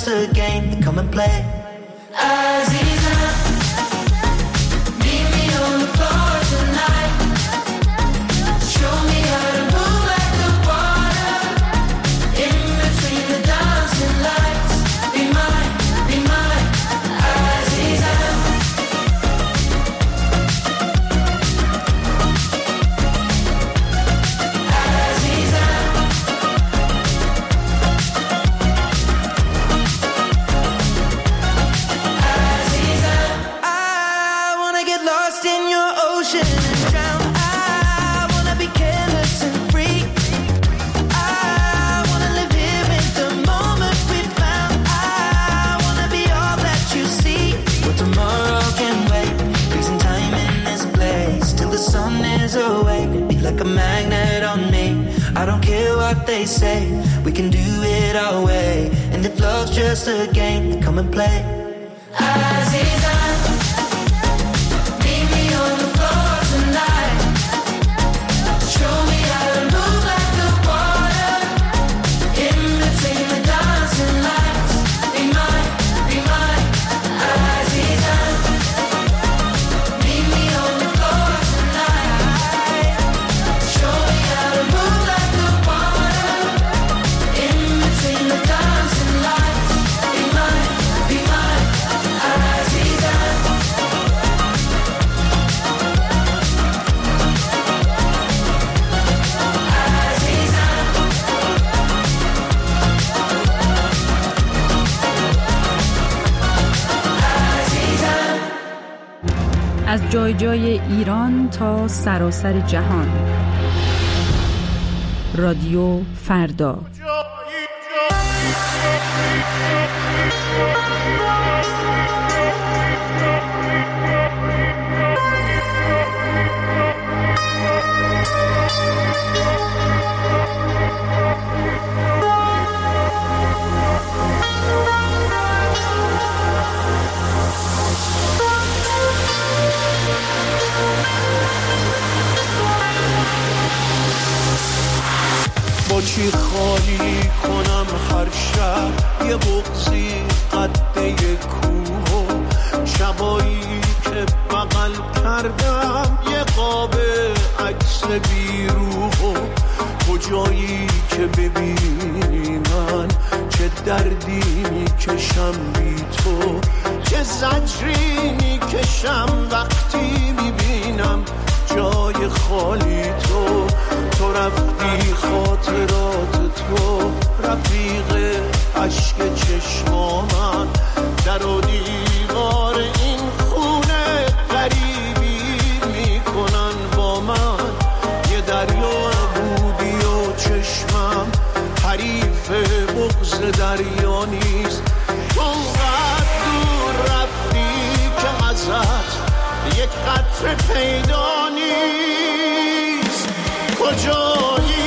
just a game to come and play. Aziza, meet me on the floor tonight. Show me how to move like the water in between the dancing lights. Be mine, Aziza. Aziza. Aziza. I wanna get lost in your ocean and drown. I wanna be careless and free. I wanna live here in the moment we found. I wanna be all that you see. But tomorrow can wait. Freezing time in this place till the sun is awake. Be like a magnet on me. I don't care what they say. We can do it our way. And if love's just a game, then come and play. Aziza, meet me on the floor tonight. Show me how to move like the water in between the dancing lights. Be mine, Aziza. Meet me on the floor tonight. Show me how to move like the water in between the dancing lights. Be mine, Aziza. Aziza. Aziza. از جای جای ایران تا سراسر جهان. رادیو فردا. با چی خالی کنم هر شب یه بغضی قده کوه، شبایی که بغل کردم یه قاب عکس بیروح، کجایی که ببینی من چه دردی میکشم بی تو، چه زجری میکشم وقتی میبینم جای خالی تو. تو رفتی خاطرات تو رفیق عشق چشمامن، در و دیوار این خونه غریبی میکنن با من، یه دریا بودی و چشمم حریف بغض دریا نیست. تو اونقدر دور رفتی که ازت یک قطره پیدا نیست. کجایی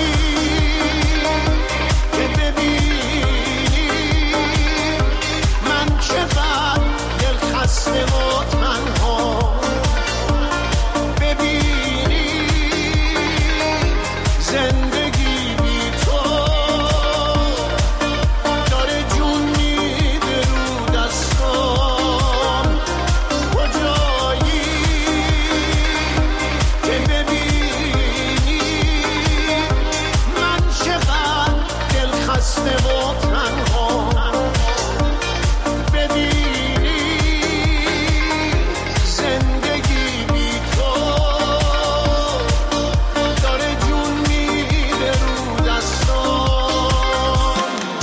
که ببینی من چقدر دل خسته و تنها، ببینی زندگی بی تو داره جون میده رو دستام. کجایی که ببینی من چقدر دل خسته و تنها، ببینی زندگی بی تو داره جون میده رو دستام.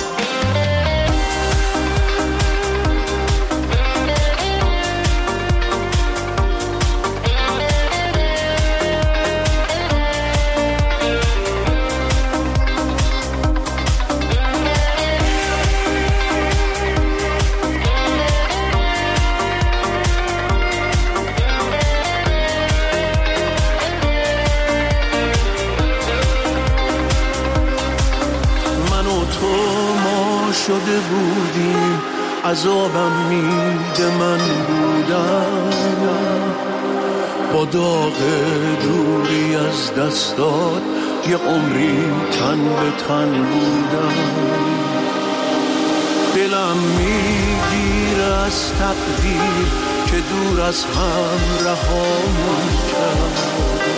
من و تو ما شده بودیم، عذابم میده من بودم، با داغ دوری از دستات یه عمری تن به تن بودم. دلم میگیره از تقدیر که دور از هم رهامون کرد.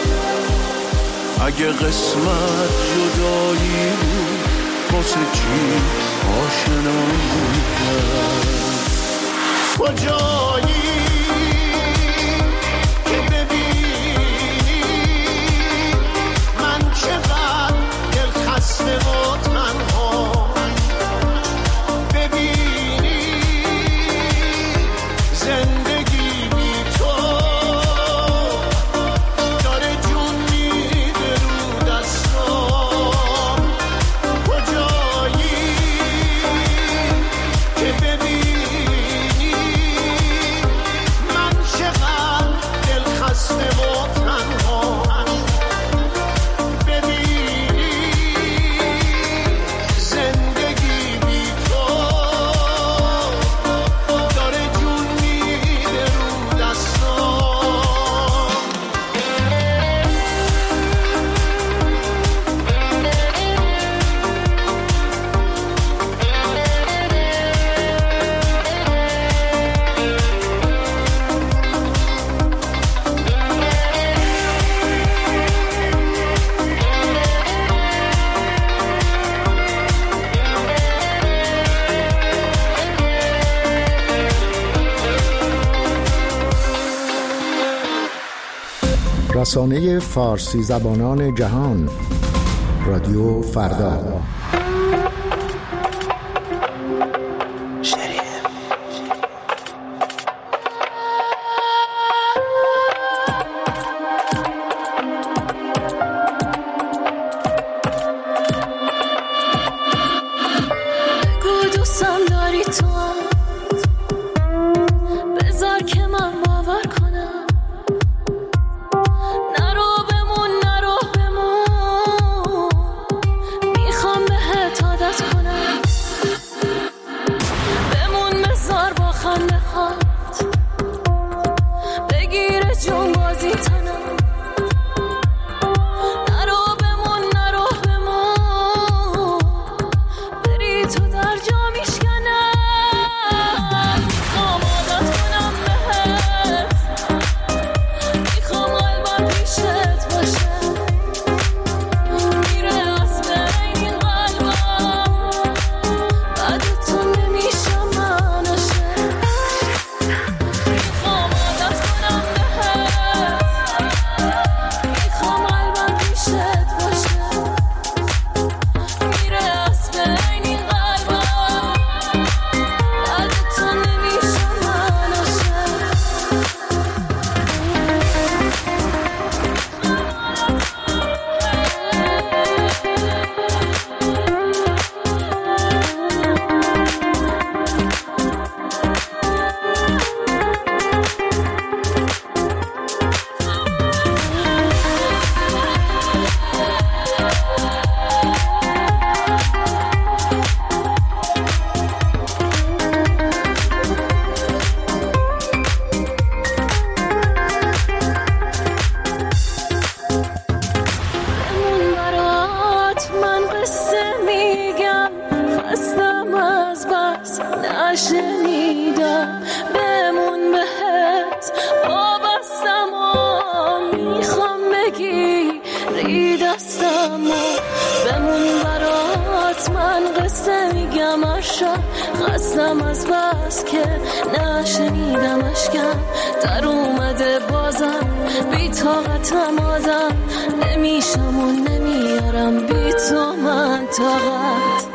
اگه قسمت جدایی بود واسه چی آشنامون کرد؟ کجایی که ببینی من چقدر دل خسته و تنها، ببینی زندگی بی تو داره جون میده رو دستام. کجایی که ببینی من چقدر دل خسته و تنها، ببینی زندگی بی تو داره جون میده رو دستام. رسانه فارسی زبانان جهان، رادیو فردا. نشنیدم بمون بهت وابستم و میخوام بگیری دستم و بمون برات من قصه میگم عشق خستم از بس که نشنیدم اشکم در اومده بازم بی طاقتم آدم نمیشم و نمیارم بی تو من طاقت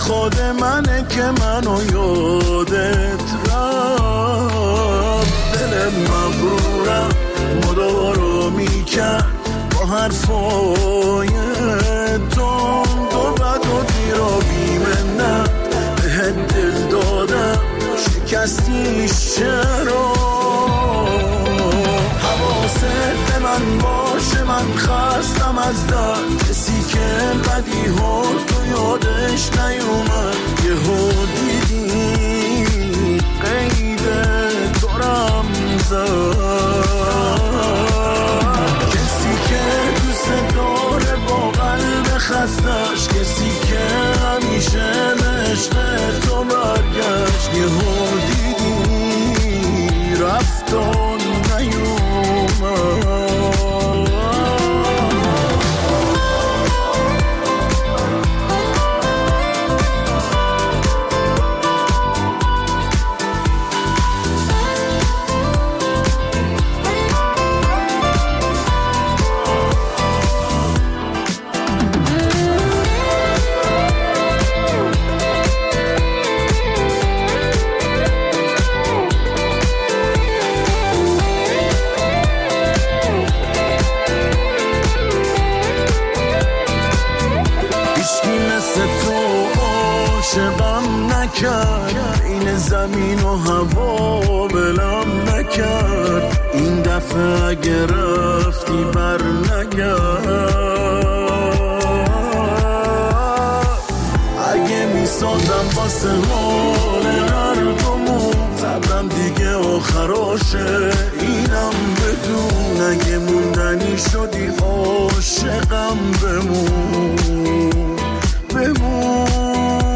خود منه که منو یادت رفت. دل مغرورم مدارو میکرد با حرفای تند و بد و دیر و بیمنت بهت دل دادم شکستیش چرا؟ حواست به من باشه من خستم از درد، کسی که بدی ها تو یادش نیومد یهو دیدی قید دارم زد. کسی که دوست داره با قلب خستش، کسی که همیشه عشق تو برگشت یهو دیدی رفت و نیومد. این زمین و هوا بلم نکرد، این دفعه اگه رفتی بر نگرد. اگه میسازم واسه حال هردومون صبرم دیگه آخراشه اینم بدون، اگه موندنی شدی عاشقم بمون بمون.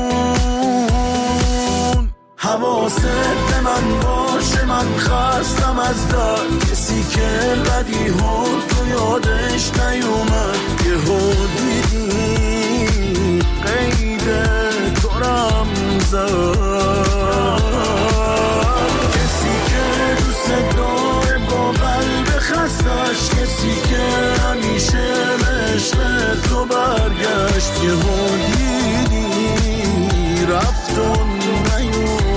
حواست به من باشه من خستم از درد، کسی که بدی ها تو یادش نیومد یهو دیدی قید دارم زد. کسی که دوست داره با قلب خستش، کسی که همیشه عشق تو برگشت یهو دیدی رفت و نیومد.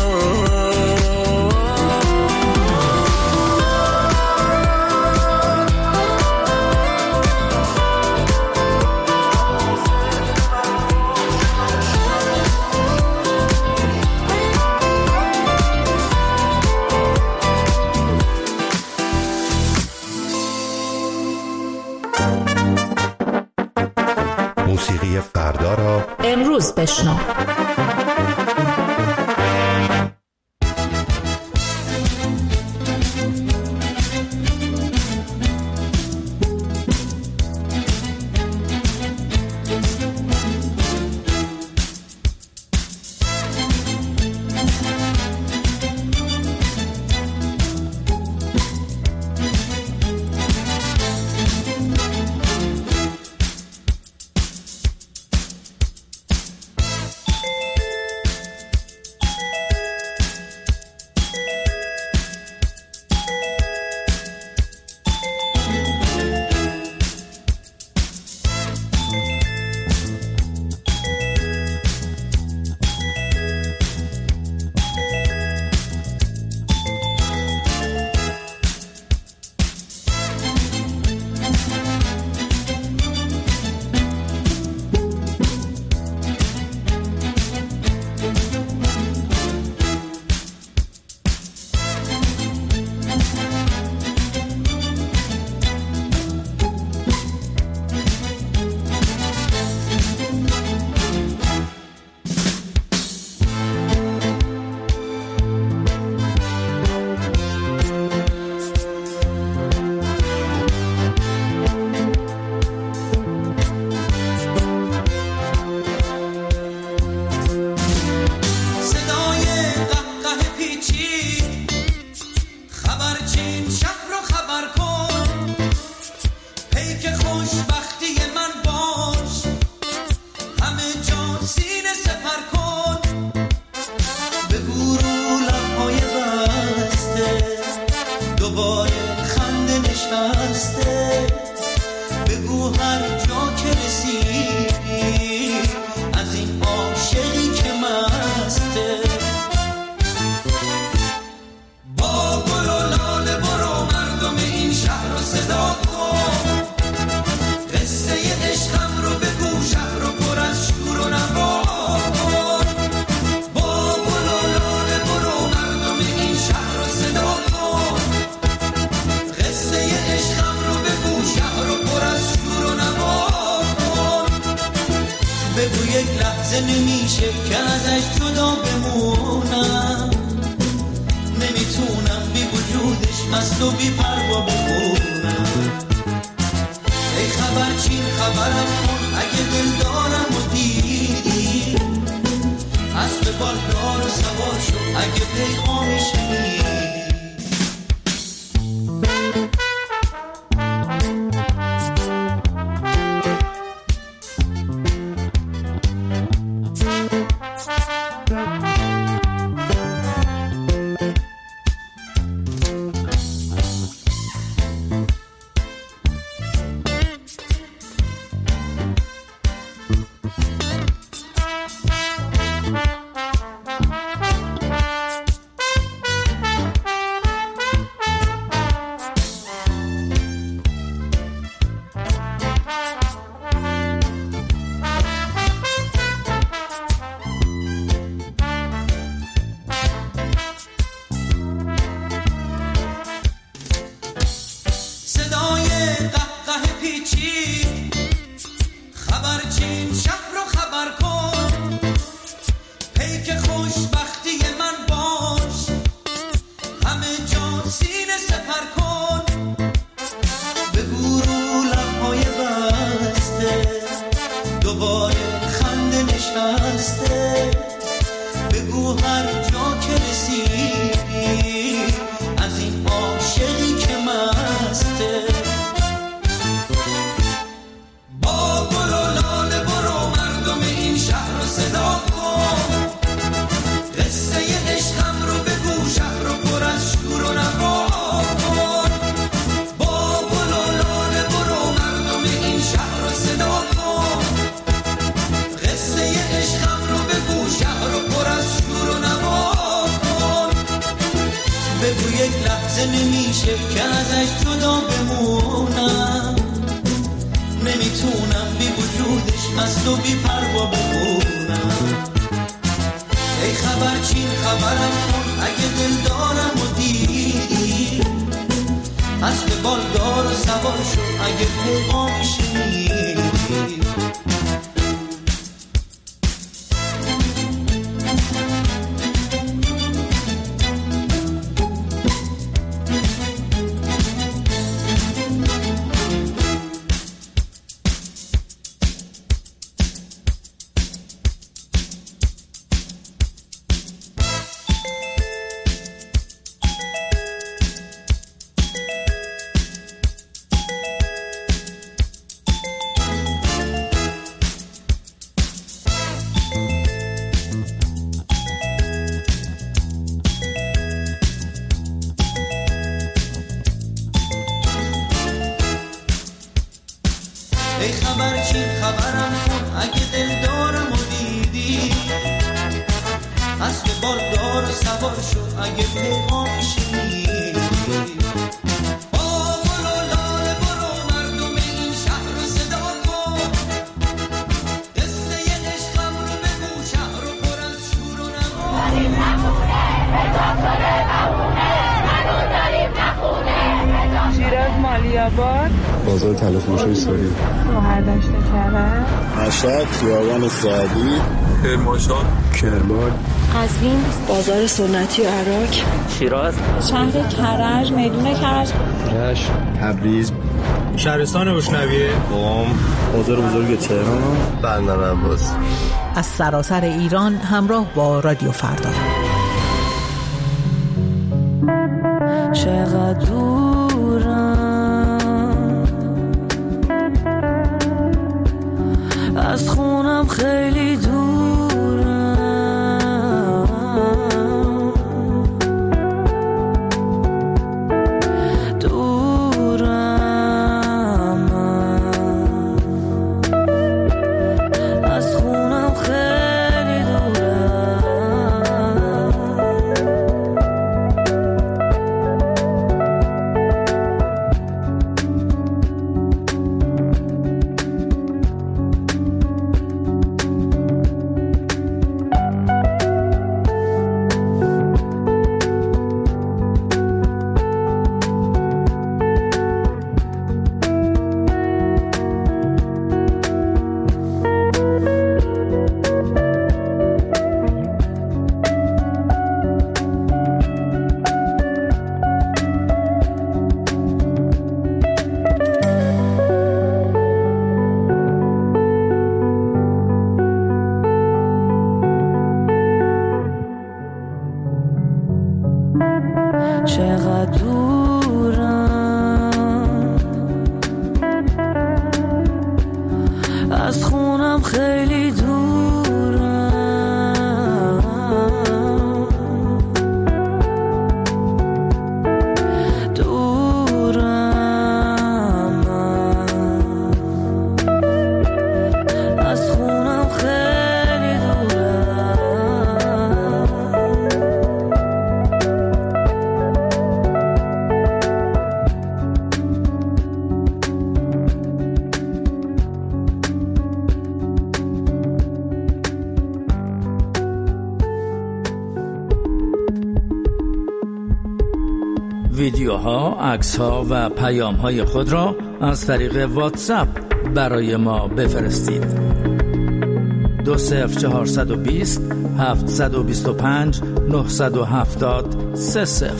موسیقی فردا را امروز بشنو. لحظه نمیشه که ازش جدا بمونم، نمیتونم بی وجودش مست و بی پروا بمونم. ای خبرچین خبرم کن اگه دل دارم و دیدی، اسب بالدار و سوار شو اگه پیغامی شنیدی. بازار تلفروش سوری برداشت کرد مشهد خیابان سعدی کرمانشاه کرمان قزوین بازار سنتی عراق شیراز شهر کرج میدون کرج رشت تبریز شهرستان روشنویه قم بازار بزرگ تهران بندر عباس. از سراسر ایران همراه با رادیو فردا. چقدر از خونم خیلی دورم از خونم خیلی دورم چقدر دورم، از خونم خیلی ویدیوها، عکس‌ها و پیام‌های خود را از طریق واتساپ برای ما بفرستید. 20420 725 970 30.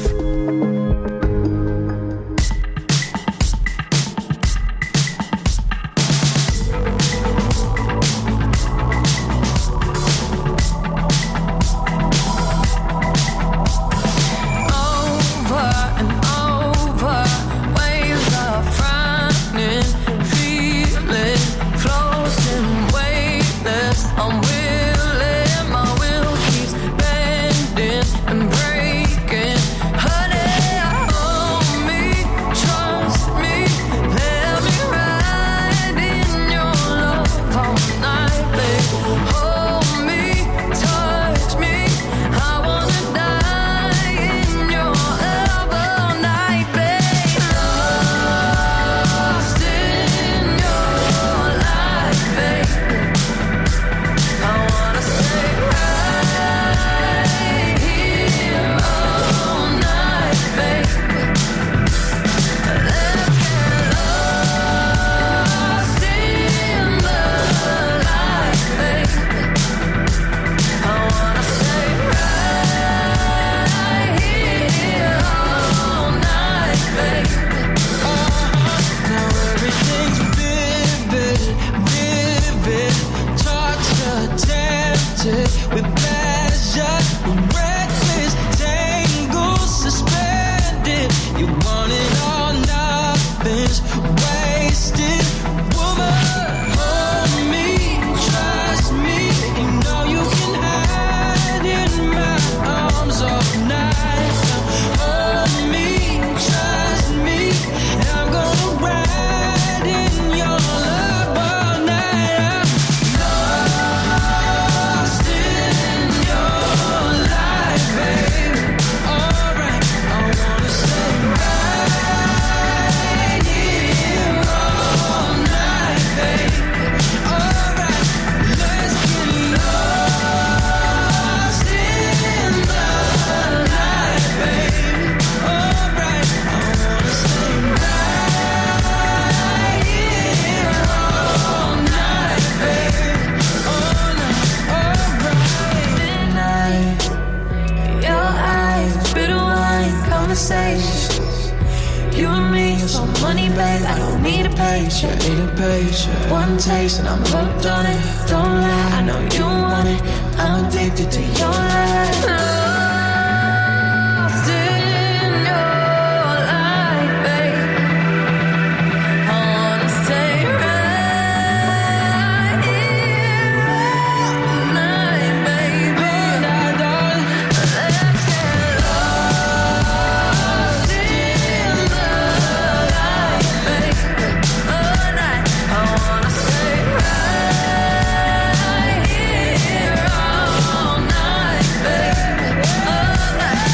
You and me, so money, babe, I don't need a paycheck. One taste and I'm hooked on it. Don't lie, I know you want it. I'm addicted to your light. Lost in your light, babe. I wanna stay right here all night, baby. Let's get lost in the light, babe. All night, I wanna stay right here all night, baby. All night,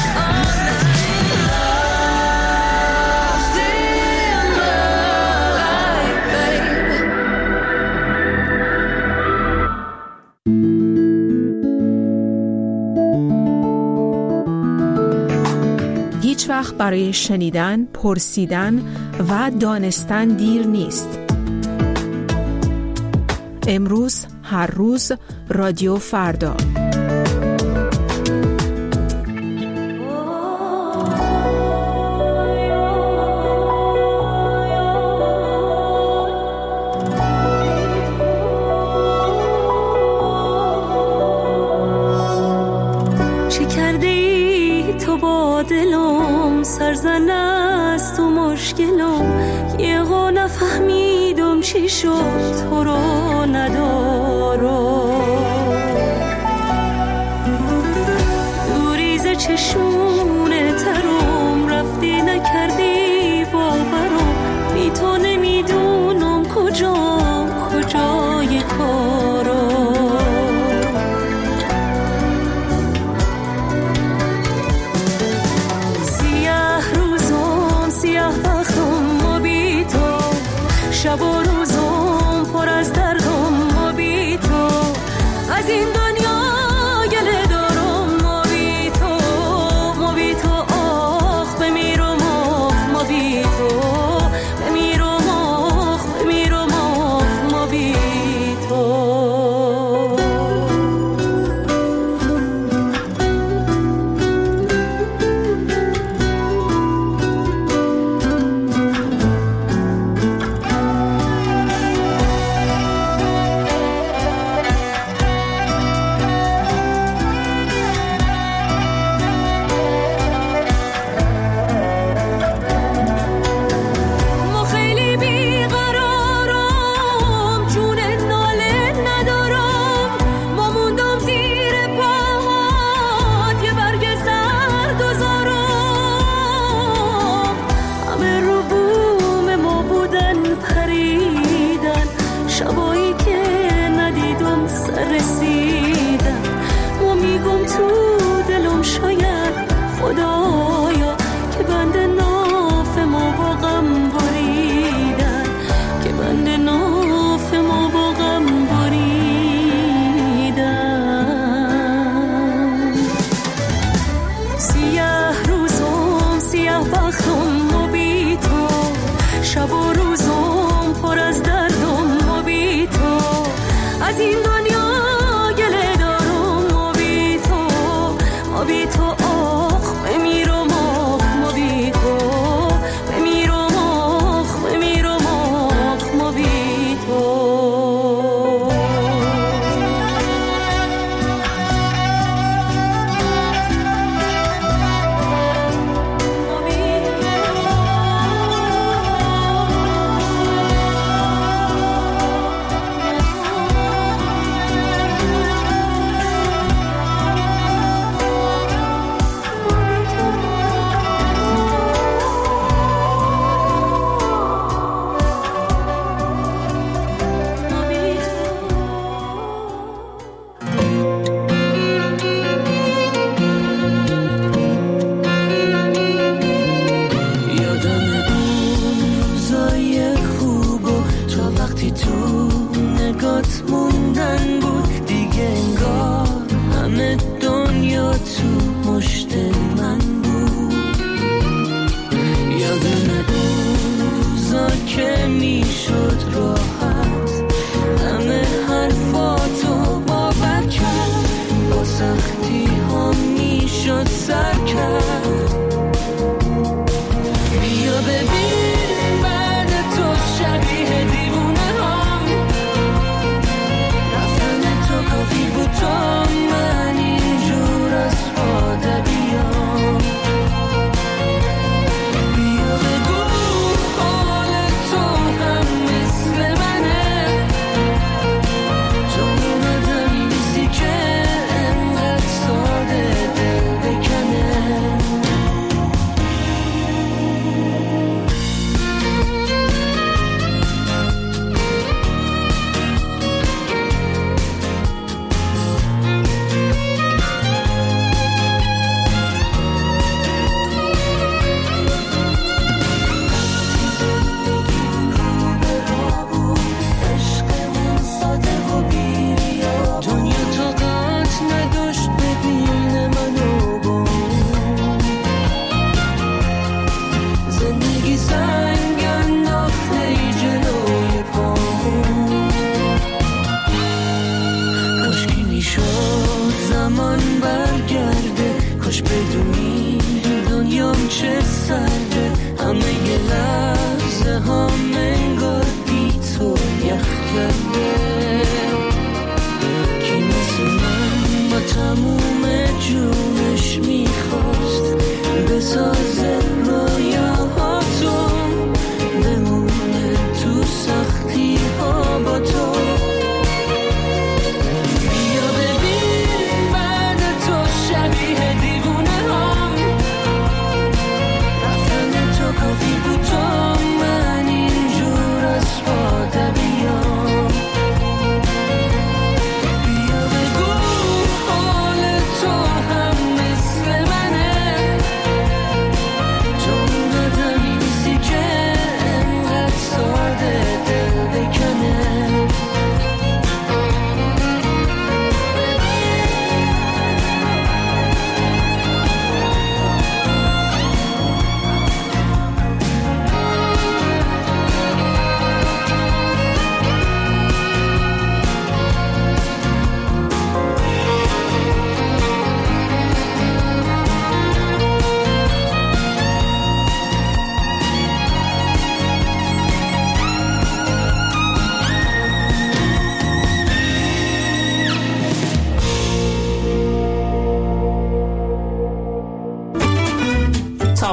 lost in the light, baby. هیچ وقت برای شنیدن، پرسیدن و دانستن دیر نیست. امروز، هر روز، رادیو فردا. چه کردی تو تو با دلم سرزن است و مشکلم یه قا نفهمیدم چی شد تو رو ندارم دوریز چشمونه ترم رفتی نکردی باورم بی تو نمیدونم کجای کارم شب و روزم پر از دردم ما بی تو از این دنیا گله دارم ما بی تو آخ بمیرم آخ ما بی تو بمیرم آخ ما بی تو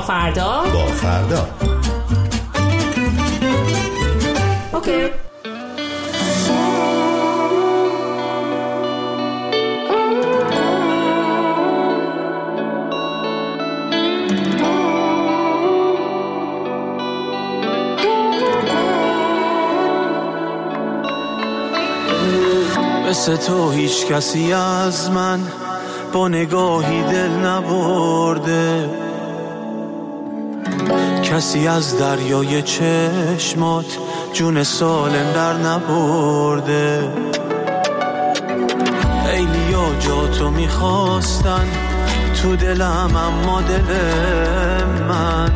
فردا با فردا. اوکی. مثل تو هیچ کسی از من با نگاهی دل نبرده، کسی از دریای چشمات جون سالم در نبرده. ایلیا جاتو میخواستن تو دلم، اما دل من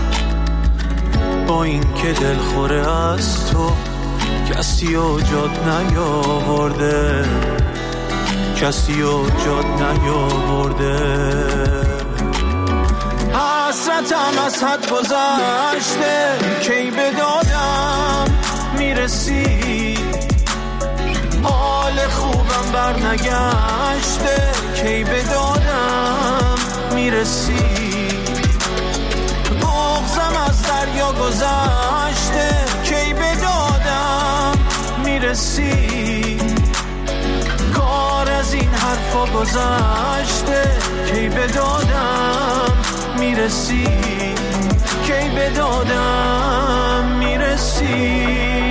با این که دل خوره از تو کسی و جات نیاورده، کسی و جات نیاورده. حسرتم از حد گذشته، کی به دادم میرسی، حال خوبم بر نگشته، کی به دادم میرسی. بغضم از دریا گذشته، کی به دادم میرسی. کار از این حرفا گذشته، کی به دادم میرسی، کی به دادم میرسی.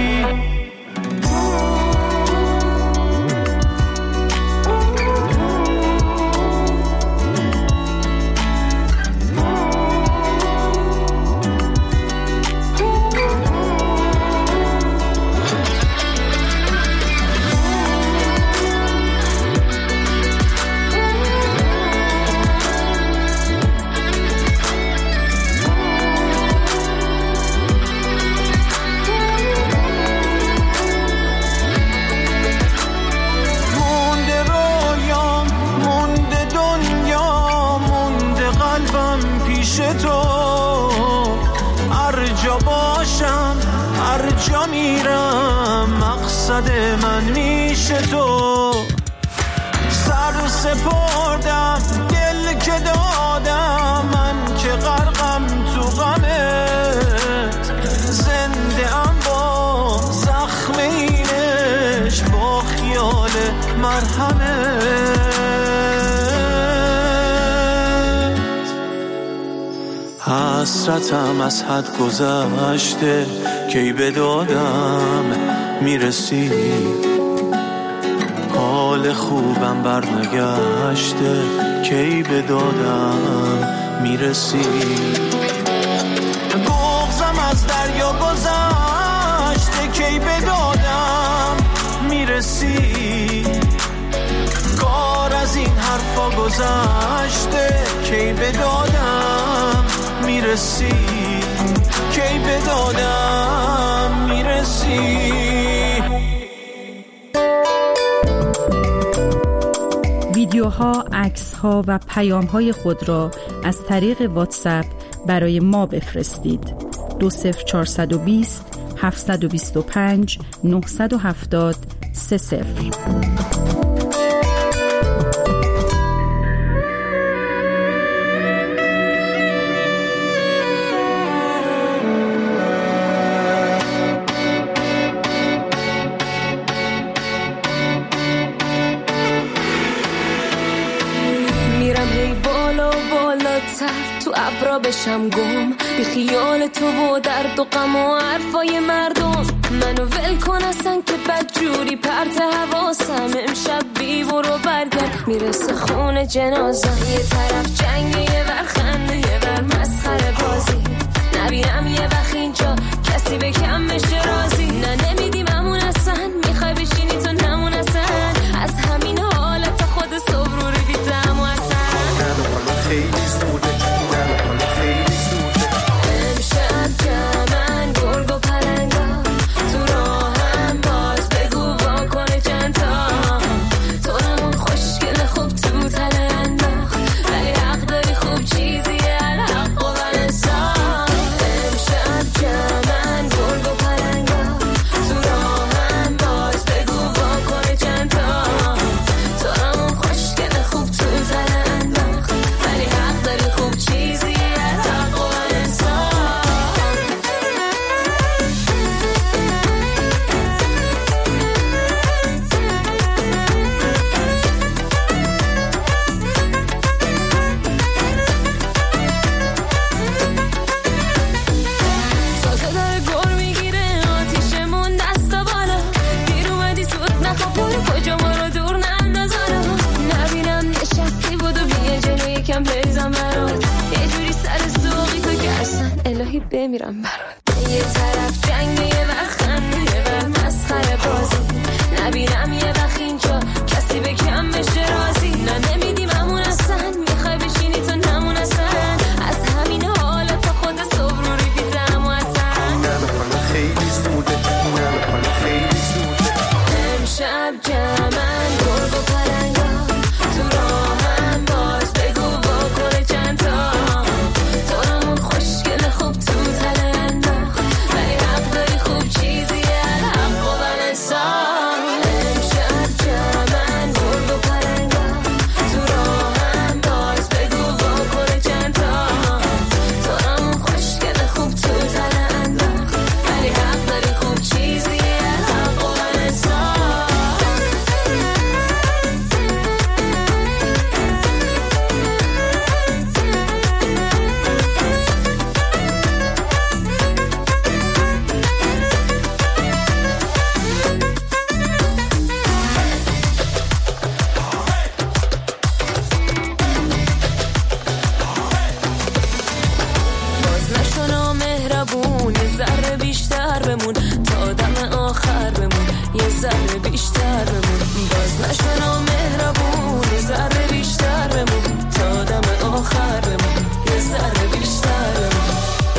جا میرم مقصد من میشه تو. سر سپردم دل که دادم، من که غرقم تو غمت. زنده ام با زخم اینش، با خیال مرهمت. حسرتم از حد گذشته، کی به دادم میرسی. حال خوبم بر نگشته، کی به دادم میرسی. بغضم از دریا گذشته، کی به دادم میرسی. کار از این حرفا گذشته، کی به دادم میرسی، کی به دادم میرسی. ویدیوها، عکس‌ها و پیام‌های خود را از طریق واتساپ برای ما بفرستید. 20420 725 970 30. تو ابرا بشم گم، بی خیال تو و درد و غم و حرفای مردم. منو ول کن اصلا که بدجوری پرت حواسم. امشب بی برو برگرد، میرسه خون جنازم. یه طرف جنگ، یه ور خنده، یه ور مسخره بازی. نبینم یه وقت اینجا کسی به کم بشه راضی. نه نمیدیم همون اصلا، میخوای بشینی تو نمون اصلا. از همین حالت خود صبر رو دیدم و اصلا خیلی زوده، خیلی زوده. امشب جمعن گرگ و پلنگا، تو راهم باز بگو واکنه چند تا. تو همون خوشگل خوب تو تله انداخت، ولی حق داری خوب چیزیه الحق و بلنسا. امشب جمعن بگی بمیرم برات. یه طرف جنگ، یه وقت خنده، یه وقت مسخره بازی. نبینم یه وقت اینجا کسی به کم بشه راضی. نه نمیدیم همون اصلا، میخوای بشینی تو نمون اصلا. از همین حالا تا خود صبح رو ریپیتم و اصلا نه خیلی زوده، نه خیلی زوده. امشب جمعن گرگ و پلنگا تو راهن، باز بگو واکنه چند تا. تو همون خوشگل خوب تو تله انداخت، ولی حق داری خوب چیزیه الحق و بلنسان. امشب جمعن گرگ و پلنگا تو راهن، باز بگو واکنه چند تا. تو همون خوشگل خوب تو تله انداخت، ولی حق داری خوب چیزیه الحق و بلنسان. باز نشو مهربون، یه ذره بیشتر بمون تا دم آخر بمون، یه ذره بیشتر بمون. باز نشو مهربون، یه ذره بیشتر بمون تا دم آخر بمون، یه ذره بیشتر بمون.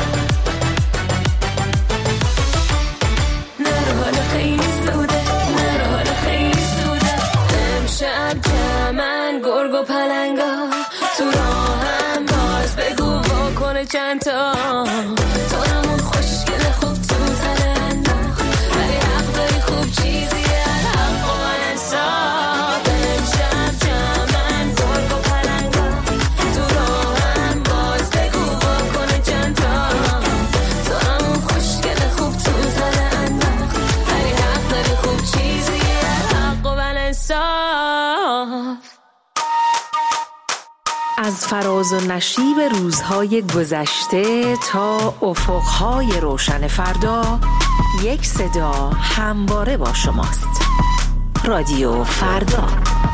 نرو حالا خیلی زوده، نرو حالا خیلی زوده. امشب جمعن گرگ و پلنگا تو راهن، باز بگو واکنه چند تا. تو همون خوشگل خوب تو تله انداخت، ولی حق داری خوب چیزیه الحق و بلنسان. امشب جمعن گرگ و پلنگا تو راهن، باز بگو واکنه چند تا. تو همون خوشگل خوب تو تله انداخت، ولی حق داری خوب چیزیه الحق و بلنسان. از فراز و نشیب روزهای گذشته تا افقهای روشن فردا، یک صدا همواره با شماست. رادیو فردا.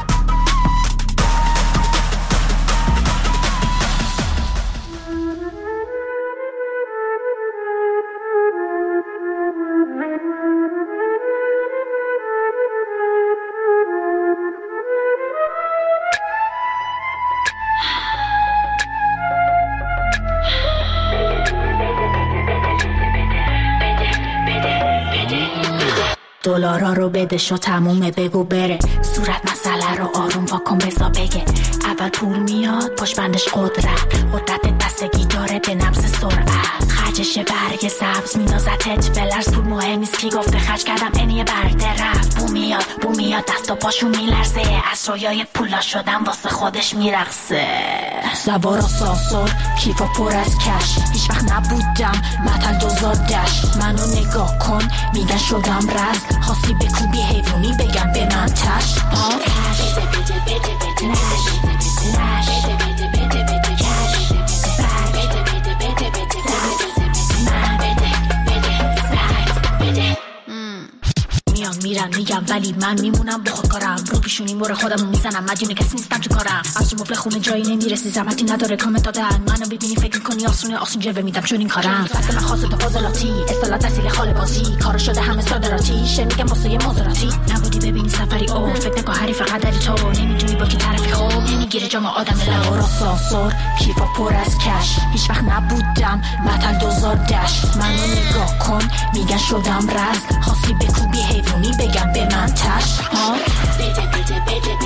دلارا رو بده شو تمومه بگو بره، صورت مسئله رو آروم واکن بزا بگه. اول پول میاد پشت بندش قدرت بستگی داره به نبض سرعت. خرجش برگ سبز میندازتت بلرز، پول مهم نیست کی گفته خرج کردم اینیه برده رفت. بو میاد دست و پاشو میلرزه، از رویای پولا شدم واسه خودش میرقصه. سوار آسانسور کیفا پر از کش، هیچ وقت نبودم متل دوزادش. منو نگاه کن میگن شدم رز، خواستی بکوبی حیوانی بگم به من تش. میرن میگم ولی من میمونم با خودکارم، رو پیشونی مور خودم میزنم، مدیون کسی نیستم تو کارم. از تو مبل خونه جایی نمیرسی، زحمتی نداره کامنت دادن. منو ببینی فکر کنی آسون جلوه میدم چون این کارم. فقط من خاصه تو فاضلاتی، اصطلاح تحصیل خاله بازی، کارا شده همه صادراتی، شه میگم واسه یه مزاراتی. نبودی ببینی سفری او، فکر نکن حریف قدری تو، نمیدونی با کی طرفی خوب، نمیگیره جام آدم لور آسانسور کیفا پر از کش. هیچ وقت نبودم متل دوزادش. منو نگاه کن میگن شدم رز، خواستی بکوبی حیوانی بگم به من تش. بده بده بده بده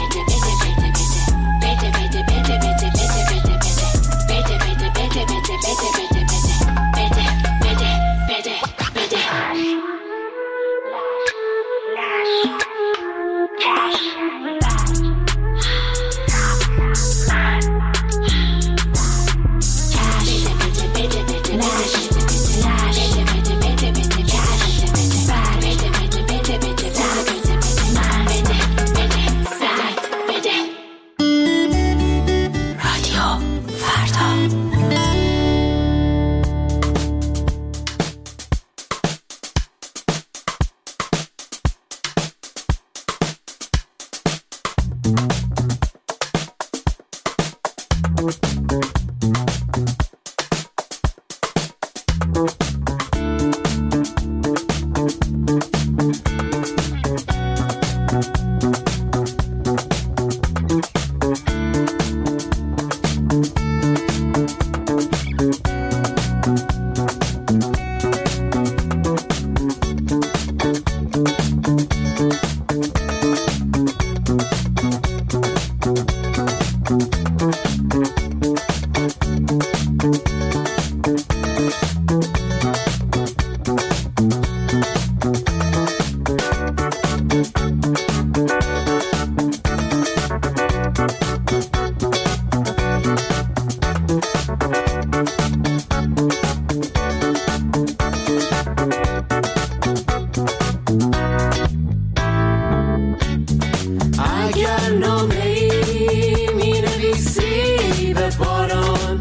به باران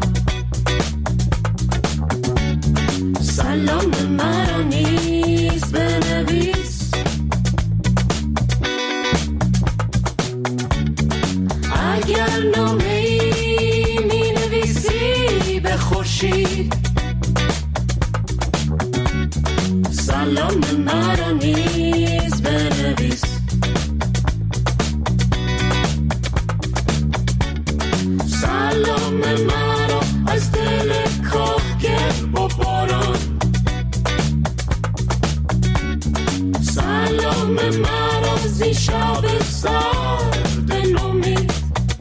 سلام مرا نیز بنویس اگر نامه ای می نویسی به خورشید سلام مرا نیز بنویس سلام مرا از دل کاهگل با باران سلام مرا زی شب سرد نومید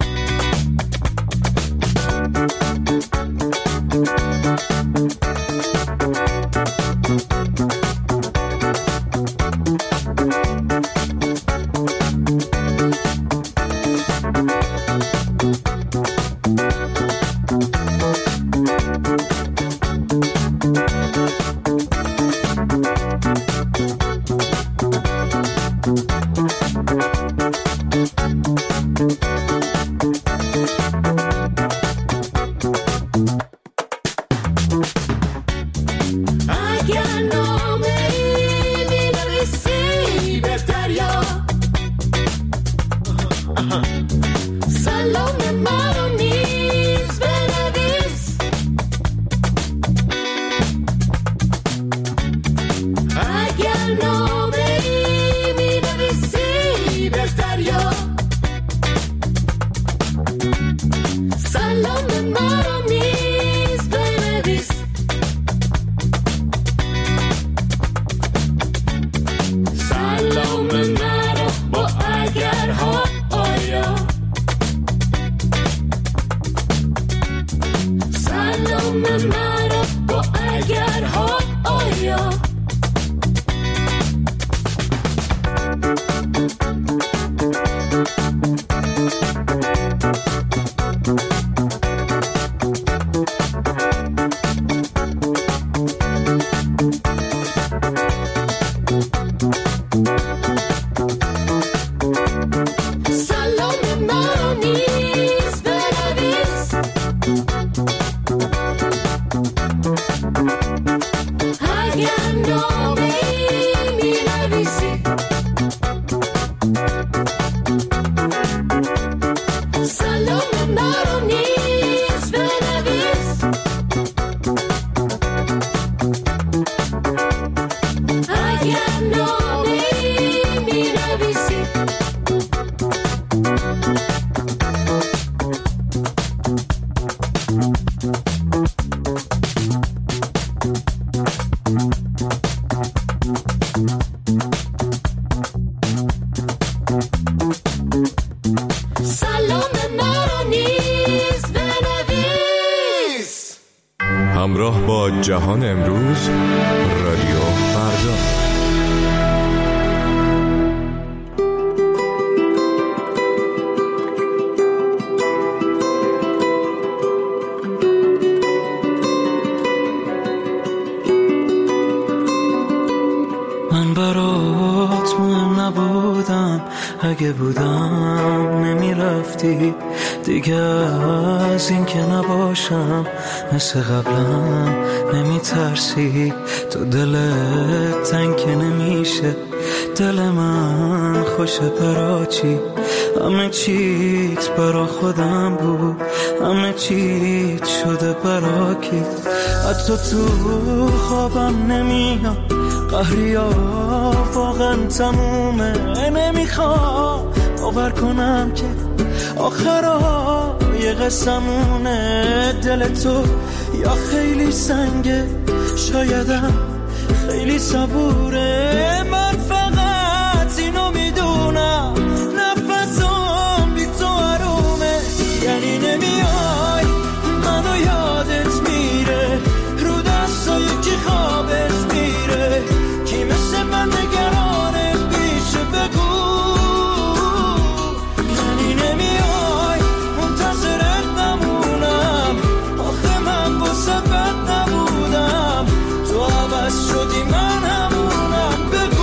همراه با جهان امروز رادیو فردا. من برات مهم نبودم، اگه بودم نمیرفتی دیگه، از این که نباشم مثل قبلم نمیترسی، تو دلت تنگ نمیشه، دل من خوشه برا چی، همه چیت برا خودم بود، همه چیت شده برا کی، حتی تو خوابم نمیاد، قهریا واقعا تمومه، نمیخوام باور کنم که آخرای قسمونه، دل تو یا خیلی سنگه، شایدم خیلی صبوره، من فقط اینو میدونم نفسم بی تو آرومه، یعنی نمیای منو یادت میره، رو دستای کی خوابت میره، کی مثل من نگرانه پیشه بگو، یعنی نمیای منتظرت نمونم، آخه من واسه بد نبودم، تو عوض شدی من همونم، بگو.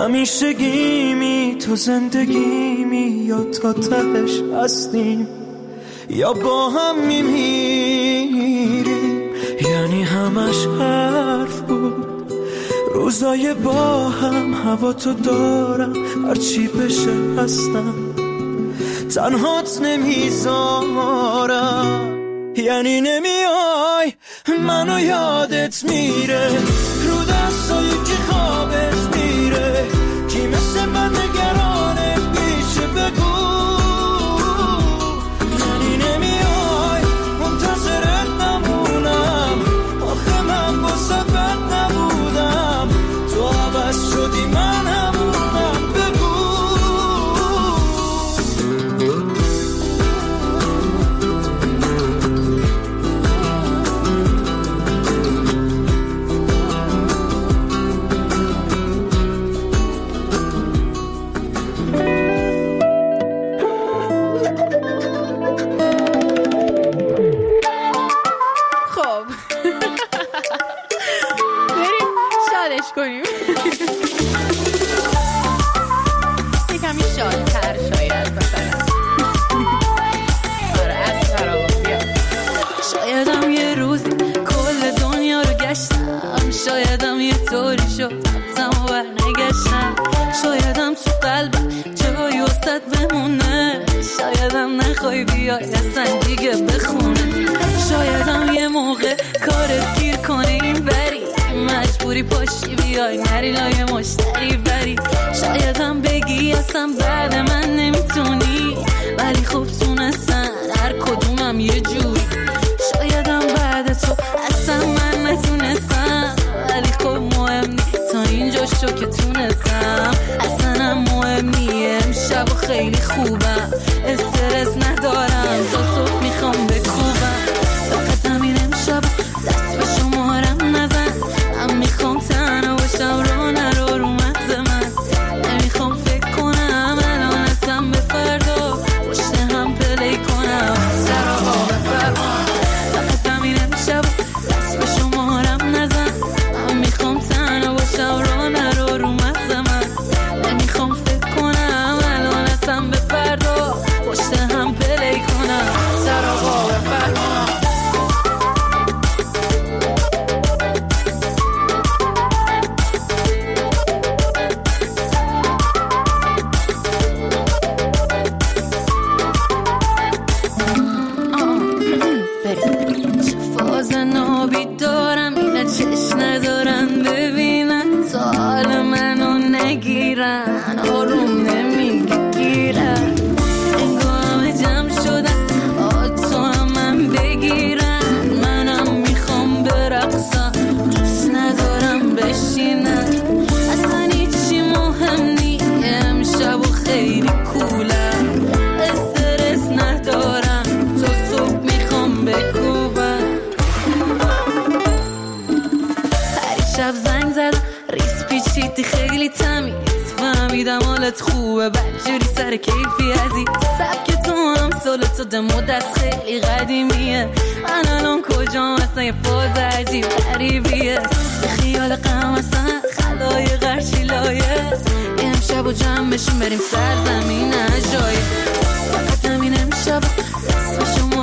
همیشگیمی تو زندگیمی، یا تا تهش هستیم یا با هم میمیریم. یعنی همش حرف بود، روزای با هم، هوا تو دارم هرچی بشه هستم، تنهات نمیذارم. یعنی نمیای منو یادت میره، رو دستایی که خوابت میره، کی مثل من نگرانه پیش بگو. یعنی نمیای منتظرت نمونم، آخه من با سبت نبودم، تو عوض شدی من همونم، بگو. کنیم یکمی شادتر شاید مثلا. آره از خرابیا. شایدم یه روزی کل دنیا رو گشتم، شایدم یه طوری شد رفتم و برنگشتم، شایدم تو قلبم جایی وسط بمونه، شایدم نخوای بیای اصلا دیگه بخونه، شایدم یه موقع کارت گیر کنه این بری، مجبوری پاشی بیای نری لای مشتری بری، شایدم بگی اصلا بعد من نمیتونی، ولی خوب تونستن هر کدومم یه جوری، شایدم بعد تو اصلا من نتونستم، ولی خوب مهم نی تا اینجا شو که تونستم، اصلا هم مهم نی امشب و خیلی خوبم، استرس ندارم تا صبح میخوام بکوبم، فقط همین امشب دست به شمارم نزن، من میخوام تنها باشم رو نرو رو مغز من، نمیخوام فکر کنم الان ازم به فردا پشت هم پلی کنم سرها بفرما، فقط همین امشب دست به شمارم نزن، من میخوام تنها باشم رو نرو رو مغز من، نمیخوام فکر کنم الان ازم به فردا پشت هم پلی کنم سرها بفرما. آروم نمیگیرن انگاه جمع شدن تو هم من بگیرن، منم میخوام برقصم دوست ندارم بشینن، اصلا هیچی مهم نی امشب و خیلی کولم، استرس ندارم تا صبح میخوام بکوبم، پریشب زنگ زدم ریس پیچیدی خیلی تمیز، فهمیدم حالت خوبه بدجوری سر کیفی عزیز، سبک تو هم سالت و دمو دست خیلی قدیمیه، من الان کجام اصلا یه فاز عجیب قریبیه، به خیال غم اصلا خلای غرشی لایه، امشب و جمع بشیم بریم سرزمین عجایب، فقط همین امشب دست به شما